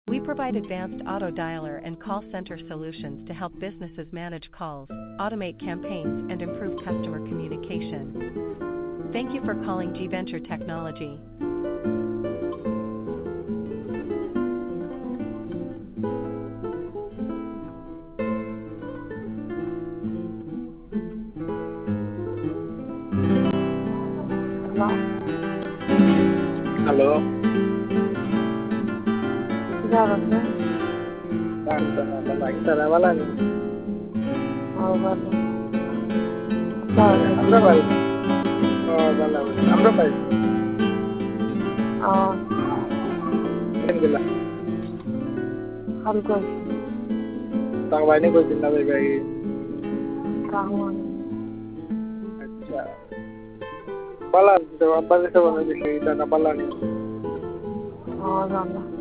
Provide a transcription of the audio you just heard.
We provide advanced auto dialer and call center solutions to help businesses manage calls, automate campaigns, and improve customer communication. Thank you for calling G Venture Technology. Hello. Gracias. Kita wala ni. Vale. আমরা পাই। ভালো। আমরা পাই। কেন গেলা? Hal koi. তার বাইরে কই দিন না ভাই ভাই। Kahuan. আচ্ছা। পালা তো আব্বা যেটা বলে দিছে এটা না পালা নি। জানা।